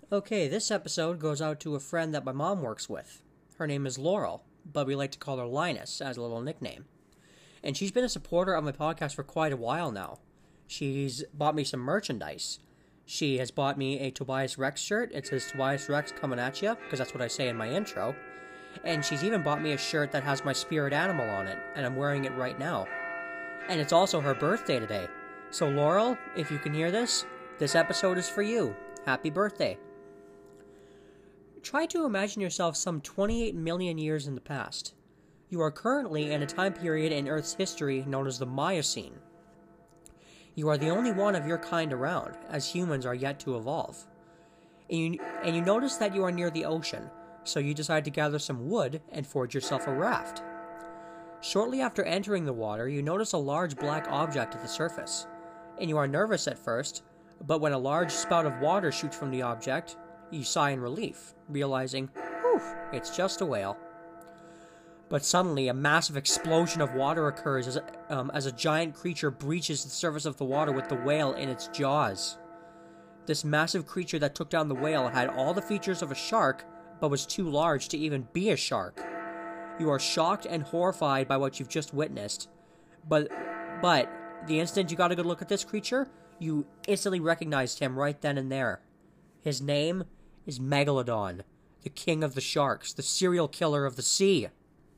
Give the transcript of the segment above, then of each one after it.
Okay, this episode goes out to a friend that my mom works with. Her name is Laurel, but we like to call her Linus as a little nickname. And she's been a supporter of my podcast for quite a while now. She's bought me some merchandise. She has bought me a Tobias Rex shirt. It says Tobias Rex coming at ya, because that's what I say in my intro. And she's even bought me a shirt that has my spirit animal on it, and I'm wearing it right now. And it's also her birthday today. So Laurel, if you can hear this episode is for you. Happy birthday. Try to imagine yourself some 28 million years in the past. You are currently in a time period in Earth's history known as the Miocene. You are the only one of your kind around, as humans are yet to evolve. And you notice that you are near the ocean, so you decide to gather some wood and forge yourself a raft. Shortly after entering the water, you notice a large black object at the surface, and you are nervous at first, but when a large spout of water shoots from the object, you sigh in relief, realizing, whew, it's just a whale. But suddenly, a massive explosion of water occurs as a giant creature breaches the surface of the water with the whale in its jaws. This massive creature that took down the whale had all the features of a shark, but was too large to even be a shark. You are shocked and horrified by what you've just witnessed, but the instant you got a good look at this creature, you instantly recognized him right then and there. His name is Megalodon, the king of the sharks, the serial killer of the sea.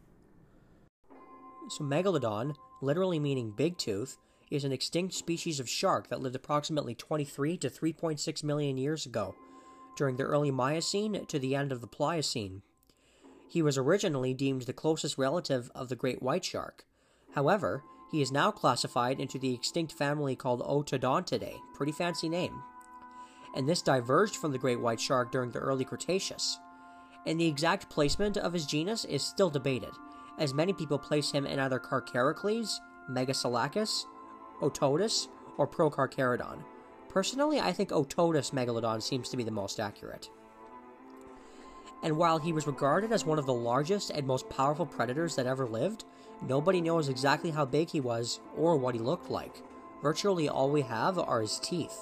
So Megalodon, literally meaning big tooth, is an extinct species of shark that lived approximately 23 to 3.6 million years ago, during the early Miocene to the end of the Pliocene. He was originally deemed the closest relative of the great white shark. However, he is now classified into the extinct family called Otodontidae, pretty fancy name. And this diverged from the great white shark during the early Cretaceous. And the exact placement of his genus is still debated, as many people place him in either Carcharocles, Megaselachus, Otodus, or Procarcharodon. Personally, I think Otodus Megalodon seems to be the most accurate. And while he was regarded as one of the largest and most powerful predators that ever lived, nobody knows exactly how big he was or what he looked like. Virtually all we have are his teeth.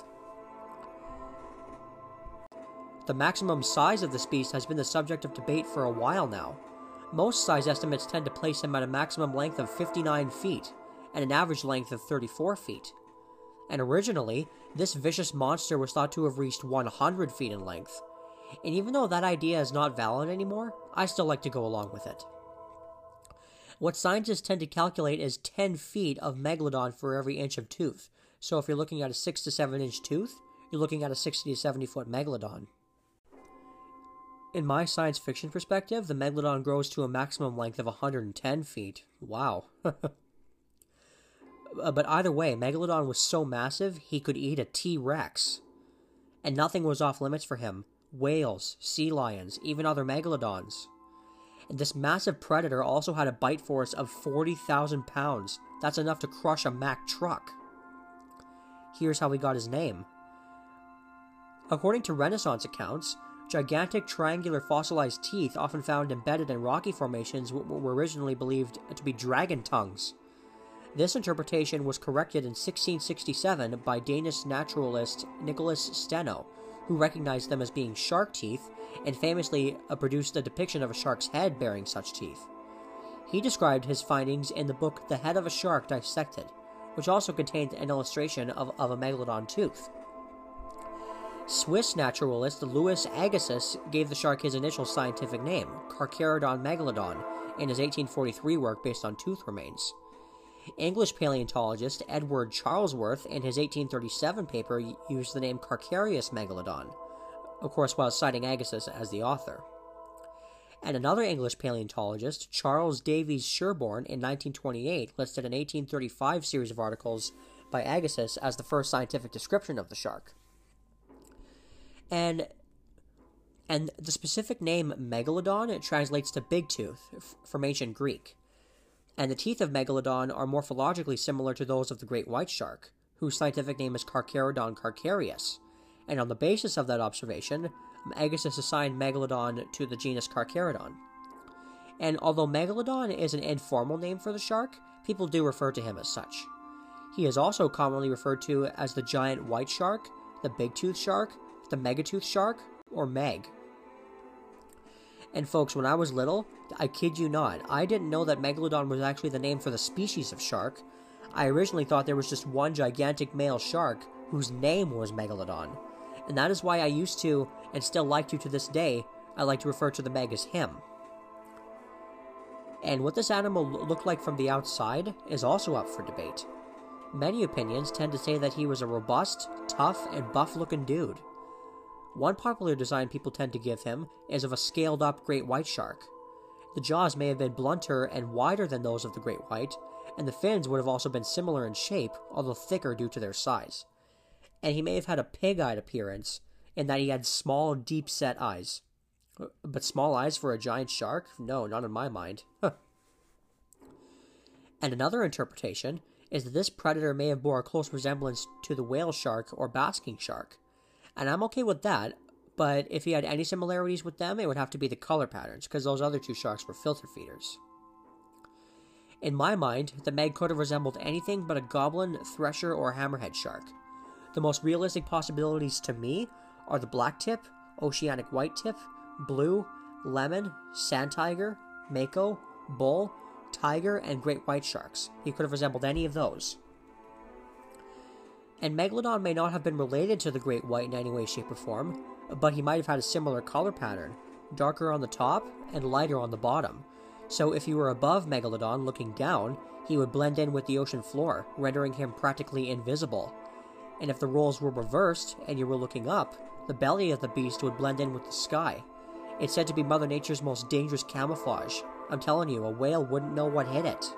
The maximum size of this beast has been the subject of debate for a while now. Most size estimates tend to place him at a maximum length of 59 feet, and an average length of 34 feet. And originally, this vicious monster was thought to have reached 100 feet in length. And even though that idea is not valid anymore, I still like to go along with it. What scientists tend to calculate is 10 feet of Megalodon for every inch of tooth. So if you're looking at a 6 to 7 inch tooth, you're looking at a 60 to 70 foot Megalodon. In my science fiction perspective, the Megalodon grows to a maximum length of 110 feet. Wow. But either way, Megalodon was so massive, he could eat a T-Rex. And nothing was off limits for him. Whales, sea lions, even other Megalodons. And this massive predator also had a bite force of 40,000 pounds. That's enough to crush a Mack truck. Here's how he got his name. According to Renaissance accounts, gigantic triangular fossilized teeth often found embedded in rocky formations were originally believed to be dragon tongues. This interpretation was corrected in 1667 by Danish naturalist Nicholas Steno, who recognized them as being shark teeth and famously produced a depiction of a shark's head bearing such teeth. He described his findings in the book The Head of a Shark Dissected, which also contained an illustration of a megalodon tooth. Swiss naturalist Louis Agassiz gave the shark his initial scientific name, Carcharodon megalodon, in his 1843 work based on tooth remains. English paleontologist Edward Charlesworth, in his 1837 paper, used the name Carcharias megalodon, of course while citing Agassiz as the author. And another English paleontologist, Charles Davies Sherborne, in 1928, listed an 1835 series of articles by Agassiz as the first scientific description of the shark. And the specific name Megalodon translates to big tooth from ancient Greek. And the teeth of Megalodon are morphologically similar to those of the great white shark, whose scientific name is Carcharodon carcharias. And on the basis of that observation, Agassiz assigned Megalodon to the genus Carcharodon. And although Megalodon is an informal name for the shark, people do refer to him as such. He is also commonly referred to as the giant white shark, the big tooth shark, the megatooth shark, or Meg. And folks, when I was little, I kid you not, I didn't know that Megalodon was actually the name for the species of shark. I originally thought there was just one gigantic male shark whose name was Megalodon. And that is why I used to, and still like to this day, I like to refer to the Meg as him. And what this animal looked like from the outside is also up for debate. Many opinions tend to say that he was a robust, tough, and buff-looking dude. One popular design people tend to give him is of a scaled-up great white shark. The jaws may have been blunter and wider than those of the great white, and the fins would have also been similar in shape, although thicker due to their size. And he may have had a pig-eyed appearance, in that he had small, deep-set eyes. But small eyes for a giant shark? No, not in my mind. And another interpretation is that this predator may have bore a close resemblance to the whale shark or basking shark. And I'm okay with that, but if he had any similarities with them, it would have to be the color patterns, because those other two sharks were filter feeders. In my mind, the Meg could have resembled anything but a goblin, thresher, or hammerhead shark. The most realistic possibilities to me are the black tip, oceanic white tip, blue, lemon, sand tiger, mako, bull, tiger, and great white sharks. He could have resembled any of those. And Megalodon may not have been related to the great white in any way, shape, or form, but he might have had a similar color pattern, darker on the top and lighter on the bottom. So if you were above Megalodon looking down, he would blend in with the ocean floor, rendering him practically invisible. And if the roles were reversed and you were looking up, the belly of the beast would blend in with the sky. It's said to be Mother Nature's most dangerous camouflage. I'm telling you, a whale wouldn't know what hit it.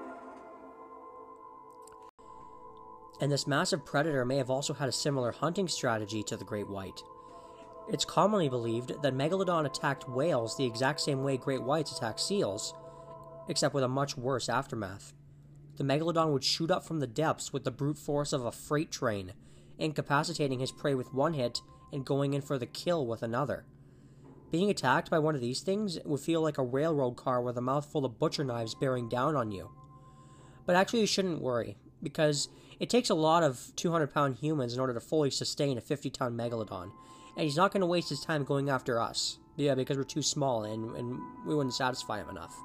And this massive predator may have also had a similar hunting strategy to the great white. It's commonly believed that Megalodon attacked whales the exact same way great whites attack seals, except with a much worse aftermath. The Megalodon would shoot up from the depths with the brute force of a freight train, incapacitating his prey with one hit and going in for the kill with another. Being attacked by one of these things would feel like a railroad car with a mouthful of butcher knives bearing down on you. But actually you shouldn't worry, because it takes a lot of 200-pound humans in order to fully sustain a 50-ton Megalodon, and he's not going to waste his time going after us. Yeah, because we're too small and we wouldn't satisfy him enough.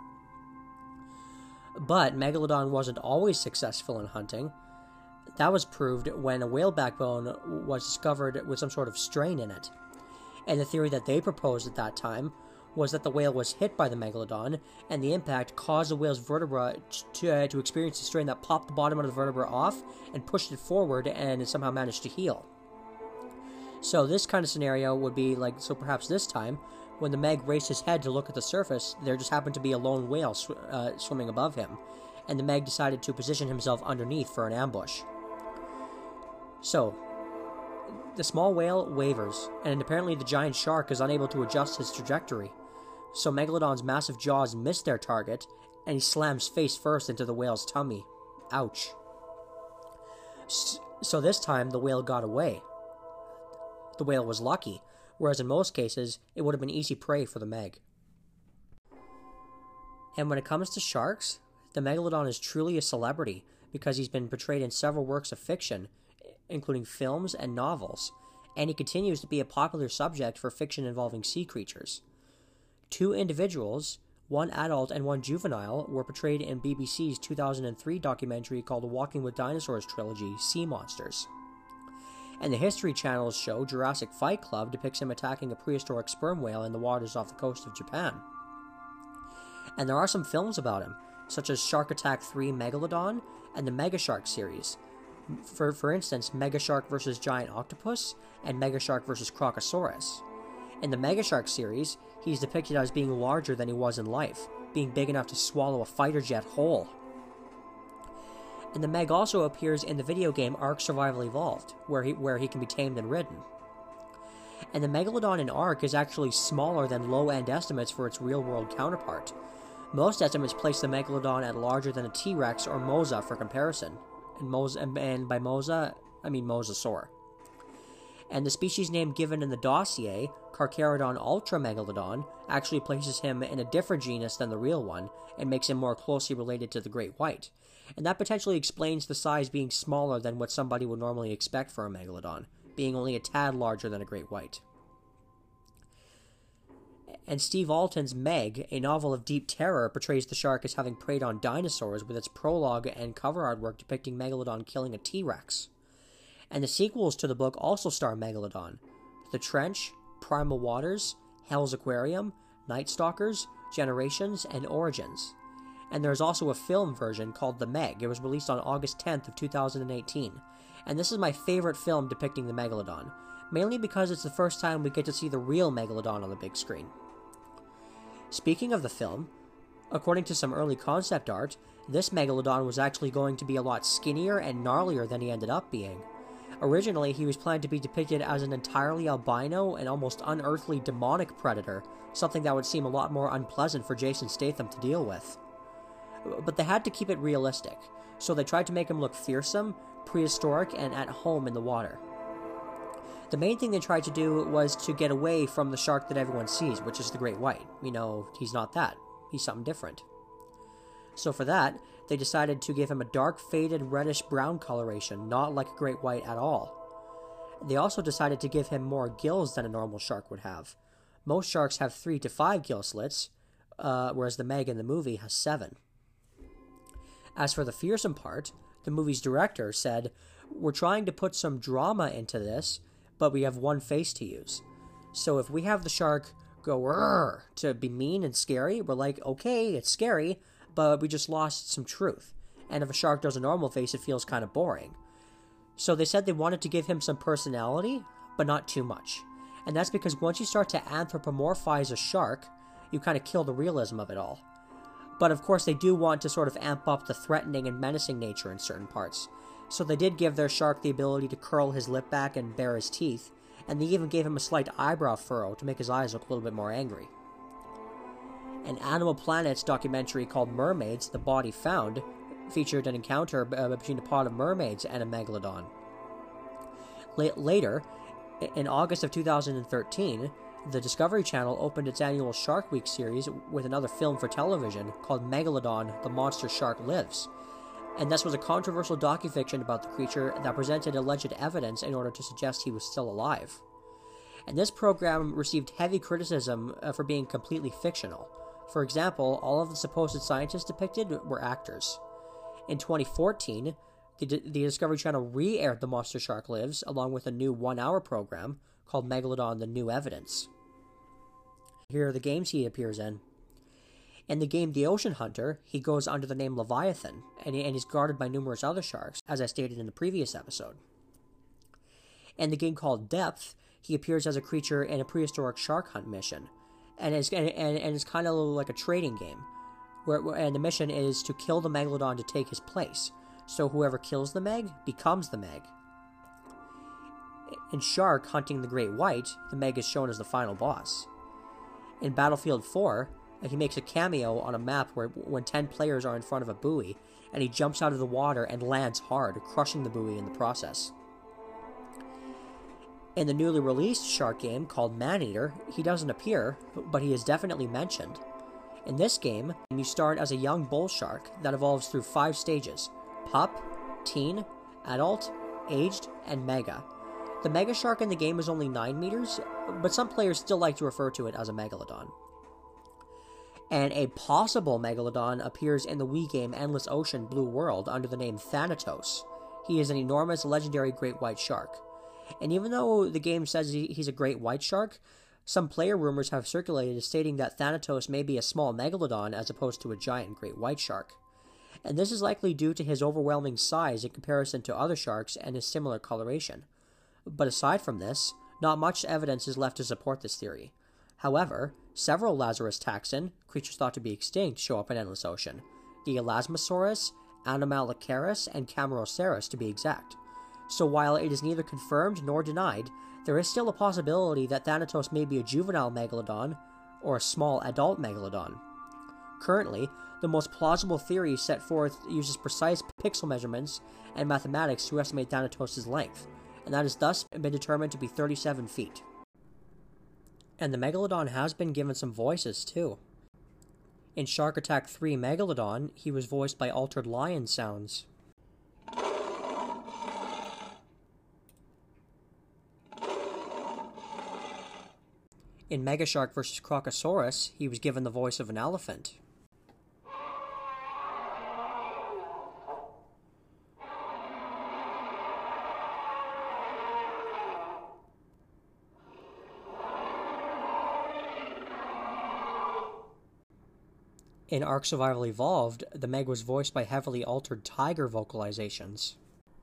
But Megalodon wasn't always successful in hunting. That was proved when a whale backbone was discovered with some sort of strain in it. And the theory that they proposed at that time was that the whale was hit by the Megalodon, and the impact caused the whale's vertebra to experience a strain that popped the bottom of the vertebra off and pushed it forward, and it somehow managed to heal. So this kind of scenario would be like, so perhaps this time, when the Meg raised his head to look at the surface, there just happened to be a lone whale swimming above him, and the Meg decided to position himself underneath for an ambush. So, the small whale wavers, and apparently the giant shark is unable to adjust his trajectory. So Megalodon's massive jaws miss their target, and he slams face first into the whale's tummy. Ouch. So this time, the whale got away. The whale was lucky, whereas in most cases, it would have been easy prey for the Meg. And when it comes to sharks, the Megalodon is truly a celebrity, because he's been portrayed in several works of fiction, including films and novels, and he continues to be a popular subject for fiction involving sea creatures. 2 individuals, one adult and one juvenile, were portrayed in BBC's 2003 documentary called Walking with Dinosaurs trilogy, Sea Monsters. And the History Channel's show Jurassic Fight Club depicts him attacking a prehistoric sperm whale in the waters off the coast of Japan. And there are some films about him, such as Shark Attack 3 Megalodon and the Megashark series. For instance, Megashark vs. Giant Octopus and Megashark vs. Crocosaurus. In the Megashark series, he's depicted as being larger than he was in life, being big enough to swallow a fighter jet whole. And the Meg also appears in the video game Ark Survival Evolved, where he can be tamed and ridden. And the Megalodon in Ark is actually smaller than low-end estimates for its real-world counterpart. Most estimates place the Megalodon at larger than a T-Rex or Mosa for comparison. And by Mosa, I mean Mosasaur. And the species name given in the dossier, Carcharodon ultramegalodon, actually places him in a different genus than the real one, and makes him more closely related to the great white. And that potentially explains the size being smaller than what somebody would normally expect for a megalodon, being only a tad larger than a great white. And Steve Alten's Meg, a novel of deep terror, portrays the shark as having preyed on dinosaurs with its prologue and cover artwork depicting Megalodon killing a T-Rex. And the sequels to the book also star Megalodon: The Trench, Primal Waters, Hell's Aquarium, Night Stalkers, Generations, and Origins. And there's also a film version called The Meg. It was released on August 10th of 2018. And this is my favorite film depicting the Megalodon, mainly because it's the first time we get to see the real Megalodon on the big screen. Speaking of the film, according to some early concept art, this Megalodon was actually going to be a lot skinnier and gnarlier than he ended up being. Originally, he was planned to be depicted as an entirely albino and almost unearthly demonic predator, something that would seem a lot more unpleasant for Jason Statham to deal with. But they had to keep it realistic, so they tried to make him look fearsome, prehistoric, and at home in the water. The main thing they tried to do was to get away from the shark that everyone sees, which is the great white. He's not that. He's something different. So for that, they decided to give him a dark, faded, reddish-brown coloration, not like a great white at all. They also decided to give him more gills than a normal shark would have. Most sharks have 3 to 5 gill slits, whereas the Meg in the movie has 7. As for the fearsome part, the movie's director said, "We're trying to put some drama into this, but we have one face to use. So if we have the shark go "Rrr" to be mean and scary, we're like, okay, it's scary, but we just lost some truth. And if a shark does a normal face, it feels kind of boring." So they said they wanted to give him some personality, but not too much. And that's because once you start to anthropomorphize a shark, you kind of kill the realism of it all. But of course they do want to sort of amp up the threatening and menacing nature in certain parts. So they did give their shark the ability to curl his lip back and bare his teeth, and they even gave him a slight eyebrow furrow to make his eyes look a little bit more angry. An Animal Planet's documentary called Mermaids: The Body Found featured an encounter between a pod of mermaids and a megalodon. Later, in August of 2013, the Discovery Channel opened its annual Shark Week series with another film for television called Megalodon: The Monster Shark Lives. And this was a controversial docufiction about the creature that presented alleged evidence in order to suggest he was still alive. And this program received heavy criticism for being completely fictional. For example, all of the supposed scientists depicted were actors. In 2014, the Discovery Channel re-aired The Monster Shark Lives along with a new 1-hour program called Megalodon: The New Evidence. Here are the games he appears in. In the game The Ocean Hunter, he goes under the name Leviathan, and he's guarded by numerous other sharks, as I stated in the previous episode. In the game called Depth, he appears as a creature in a prehistoric shark hunt mission, and it's kind of like a trading game, and the mission is to kill the Megalodon to take his place, so whoever kills the Meg becomes the Meg. In Shark Hunting the Great White, the Meg is shown as the final boss. In Battlefield 4, he makes a cameo on a map when 10 players are in front of a buoy, and he jumps out of the water and lands hard, crushing the buoy in the process. In the newly released shark game called Maneater, he doesn't appear, but he is definitely mentioned. In this game, you start as a young bull shark that evolves through 5 stages: pup, teen, adult, aged, and mega. The mega shark in the game is only 9 meters, but some players still like to refer to it as a megalodon. And a possible megalodon appears in the Wii game Endless Ocean Blue World under the name Thanatos. He is an enormous legendary great white shark. And even though the game says he's a great white shark, some player rumors have circulated stating that Thanatos may be a small megalodon as opposed to a giant great white shark. And this is likely due to his overwhelming size in comparison to other sharks and his similar coloration. But aside from this, not much evidence is left to support this theory. However, several Lazarus taxon, creatures thought to be extinct, show up in Endless Ocean. The Elasmosaurus, Anomalocaris, and Camarasaurus to be exact. So while it is neither confirmed nor denied, there is still a possibility that Thanatos may be a juvenile megalodon, or a small adult megalodon. Currently, the most plausible theory set forth uses precise pixel measurements and mathematics to estimate Thanatos' length, and that has thus been determined to be 37 feet. And the Megalodon has been given some voices, too. In Shark Attack 3 Megalodon, he was voiced by Altered Lion sounds. In Megashark vs. Crocosaurus, he was given the voice of an elephant. In Ark Survival Evolved, the Meg was voiced by heavily altered tiger vocalizations.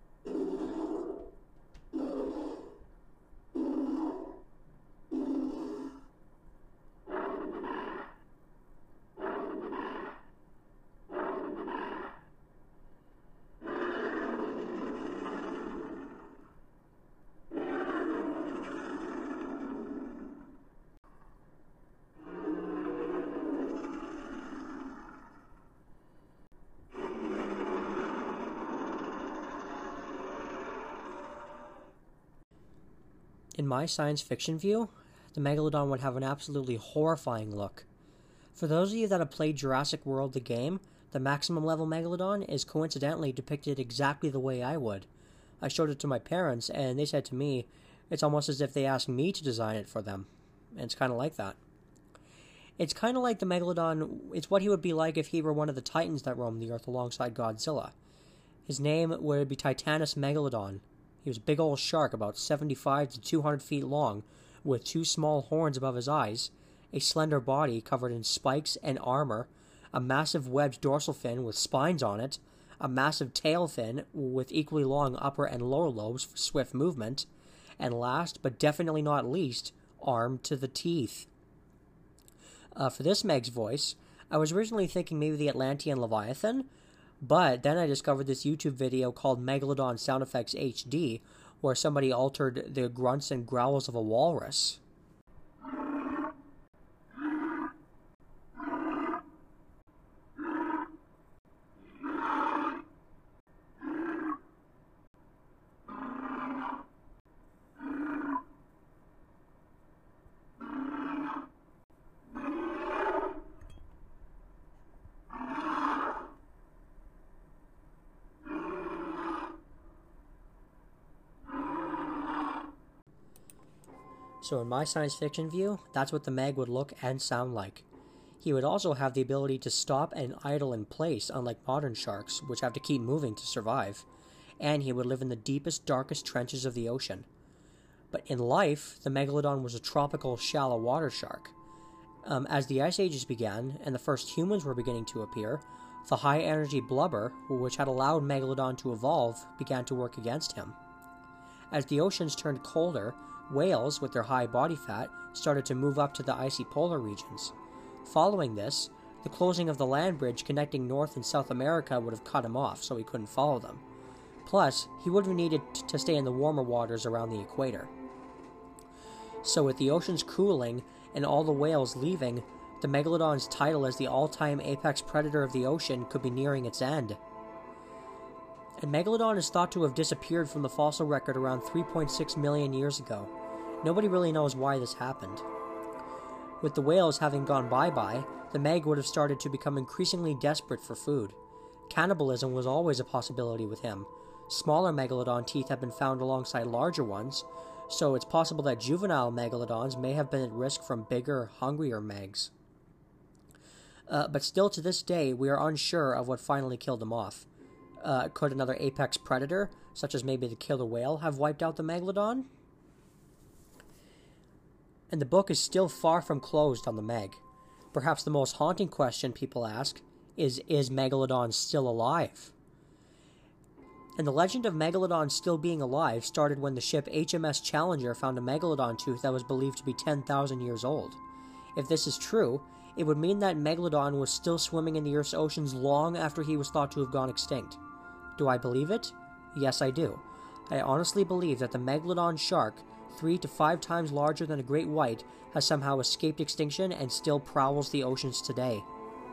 In my science fiction view, the Megalodon would have an absolutely horrifying look. For those of you that have played Jurassic World the game, the maximum level Megalodon is coincidentally depicted exactly the way I would. I showed it to my parents, and they said to me, it's almost as if they asked me to design it for them. And it's kind of like that. It's kind of like the Megalodon, it's what he would be like if he were one of the titans that roamed the Earth alongside Godzilla. His name would be Titanus Megalodon. He was a big old shark, about 75 to 200 feet long, with two small horns above his eyes, a slender body covered in spikes and armor, a massive webbed dorsal fin with spines on it, a massive tail fin with equally long upper and lower lobes for swift movement, and last, but definitely not least, armed to the teeth. For this Meg's voice, I was originally thinking maybe the Atlantean Leviathan, but then I discovered this YouTube video called Megalodon Sound Effects HD, where somebody altered the grunts and growls of a walrus. So in my science fiction view, that's what the Meg would look and sound like. He would also have the ability to stop and idle in place, unlike modern sharks, which have to keep moving to survive. And he would live in the deepest, darkest trenches of the ocean. But in life, the Megalodon was a tropical, shallow water shark. As the ice ages began, and the first humans were beginning to appear, the high-energy blubber, which had allowed Megalodon to evolve, began to work against him. As the oceans turned colder, whales, with their high body fat, started to move up to the icy polar regions. Following this, the closing of the land bridge connecting North and South America would have cut him off, so he couldn't follow them. Plus, he would have needed to stay in the warmer waters around the equator. So with the oceans cooling and all the whales leaving, the Megalodon's title as the all-time apex predator of the ocean could be nearing its end. And Megalodon is thought to have disappeared from the fossil record around 3.6 million years ago. Nobody really knows why this happened. With the whales having gone bye-bye, the Meg would have started to become increasingly desperate for food. Cannibalism was always a possibility with him. Smaller Megalodon teeth have been found alongside larger ones, so it's possible that juvenile Megalodons may have been at risk from bigger, hungrier Megs. But still to this day, we are unsure of what finally killed him off. Could another apex predator, such as maybe the killer whale, have wiped out the Megalodon? And the book is still far from closed on the Meg. Perhaps the most haunting question people ask is Megalodon still alive? And the legend of Megalodon still being alive started when the ship HMS Challenger found a Megalodon tooth that was believed to be 10,000 years old. If this is true, it would mean that Megalodon was still swimming in the Earth's oceans long after he was thought to have gone extinct. Do I believe it? Yes, I do. I honestly believe that the Megalodon shark, 3 to 5 times larger than a great white, has somehow escaped extinction and still prowls the oceans today.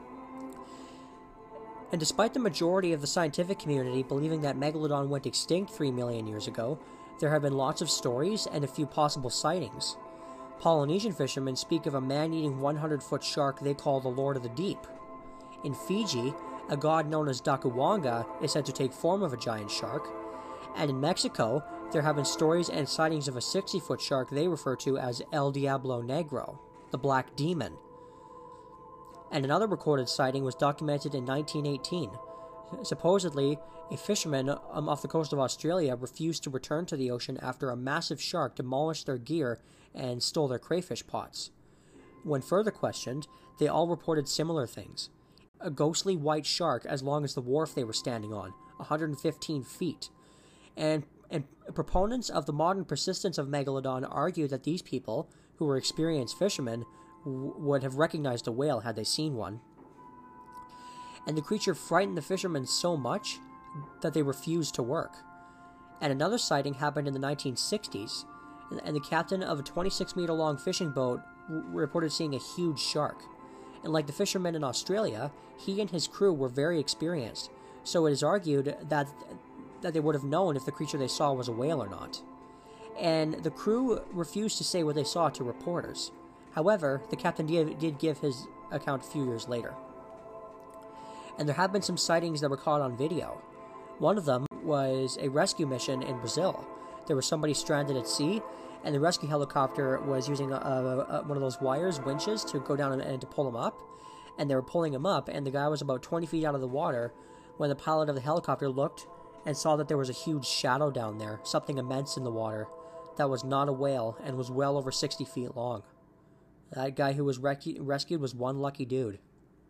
And despite the majority of the scientific community believing that Megalodon went extinct 3 million years ago, there have been lots of stories and a few possible sightings. Polynesian fishermen speak of a man-eating 100-foot shark they call the Lord of the Deep. In Fiji, a god known as Dakuwanga is said to take form of a giant shark, and in Mexico, there have been stories and sightings of a 60-foot shark they refer to as El Diablo Negro. the Black Demon. And another recorded sighting was documented in 1918. Supposedly, a fisherman off the coast of Australia refused to return to the ocean after a massive shark demolished their gear and stole their crayfish pots. When further questioned, they all reported similar things. A ghostly white shark as long as the wharf they were standing on, 115 feet. And proponents of the modern persistence of Megalodon argue that these people, who were experienced fishermen, would have recognized a whale had they seen one. And the creature frightened the fishermen so much that they refused to work. And another sighting happened in the 1960s, and the captain of a 26-meter-long fishing boat reported seeing a huge shark. And like the fishermen in Australia, he and his crew were very experienced, so it is argued that they would have known if the creature they saw was a whale or not. And the crew refused to say what they saw to reporters. However, the captain did give his account a few years later. And there have been some sightings that were caught on video. One of them was a rescue mission in Brazil. There was somebody stranded at sea, and the rescue helicopter was using one of those winches, to go down and to pull him up. And they were pulling him up, and the guy was about 20 feet out of the water when the pilot of the helicopter looked and saw that there was a huge shadow down there, something immense in the water, that was not a whale and was well over 60 feet long. That guy who was rescued was one lucky dude.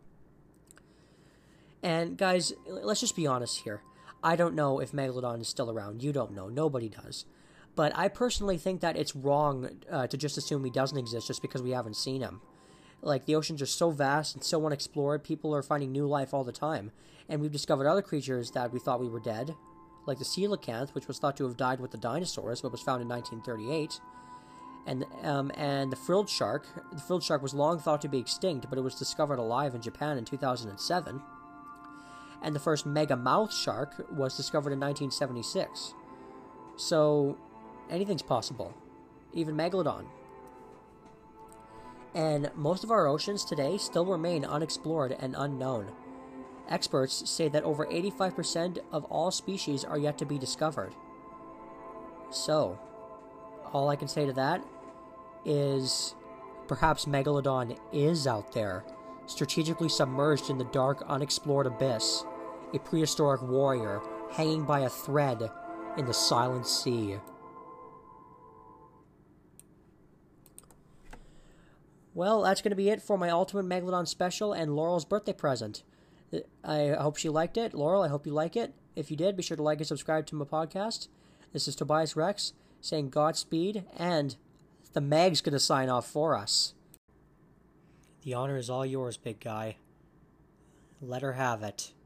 And guys, let's just be honest here. I don't know if Megalodon is still around. You don't know. Nobody does. But I personally think that it's wrong to just assume he doesn't exist just because we haven't seen him. Like, the oceans are so vast and so unexplored, people are finding new life all the time. And we've discovered other creatures that we thought we were dead, like the coelacanth, which was thought to have died with the dinosaurs, but was found in 1938. And the frilled shark. The frilled shark was long thought to be extinct, but it was discovered alive in Japan in 2007. And the first mega-mouth shark was discovered in 1976. So, anything's possible. Even Megalodon. And most of our oceans today still remain unexplored and unknown. Experts say that over 85% of all species are yet to be discovered. So, all I can say to that is perhaps Megalodon is out there, strategically submerged in the dark, unexplored abyss, a prehistoric warrior hanging by a thread in the silent sea. Well, that's going to be it for my Ultimate Megalodon special and Laurel's birthday present. I hope she liked it. Laurel, I hope you like it. If you did, be sure to like and subscribe to my podcast. This is Tobias Rex saying Godspeed, and the Meg's going to sign off for us. The honor is all yours, big guy. Let her have it.